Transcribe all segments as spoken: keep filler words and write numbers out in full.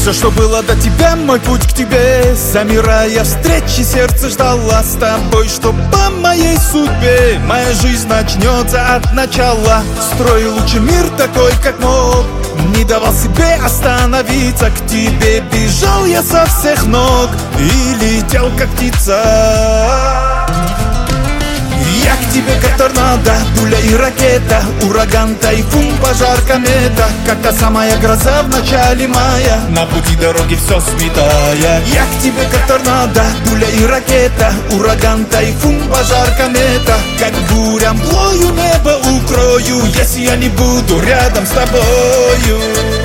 Все, что было до тебя, мой путь к тебе. Замирая встречи, сердце ждала с тобой, что по моей судьбе моя жизнь начнется от начала. Строил лучший мир такой, как мог, не давал себе остановиться. К тебе бежал я со всех ног и летел, как птица. Я к тебе как торнадо, пуля и ракета, ураган, тайфун, пожар, комета, как та самая гроза в начале мая, на пути дороги все сметая. Я к тебе как торнадо, пуля и ракета, ураган, тайфун, пожар, комета, как буря мглою небо укрою, если я не буду рядом с тобою.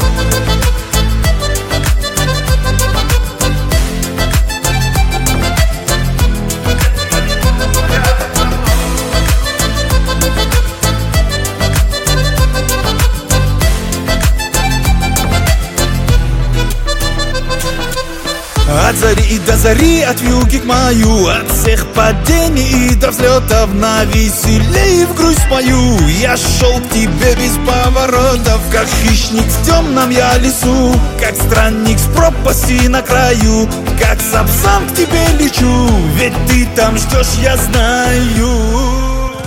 От зари и до зари, от вьюги к маю, от всех падений и до взлетов на веселе и в грусть мою. Я шел к тебе без поворотов, как хищник в темном я лесу, как странник с пропасти на краю, как сапсан к тебе лечу, ведь ты там ждешь, я знаю.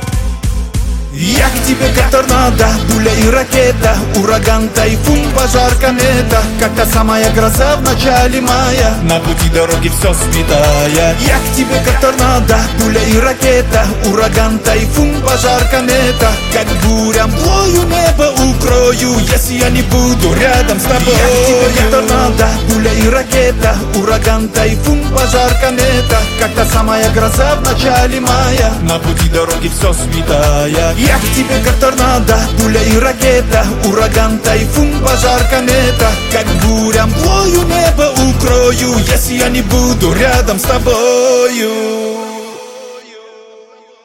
Я к тебе как торнадо, пуля и ракета, ураган, тайфун, пожар, комета, как та самая гроза в начале мая, на пути дороги все сметая. Я к тебе как торнадо, пуля и ракета, ураган, тайфун, пожар, комета, как буря мглою небо укрою, если я не буду рядом с тобой. Я к тебе как торнадо, пуля и ракета, ураган, тайфун, пожар, комета, как та самая гроза в начале мая, на пути дороги все сметая. Я к тебе как торнадо, пуля и ракета, ураган, тайфун, пожар, комета, как буря мглою небо укрою, если я не буду рядом с тобою.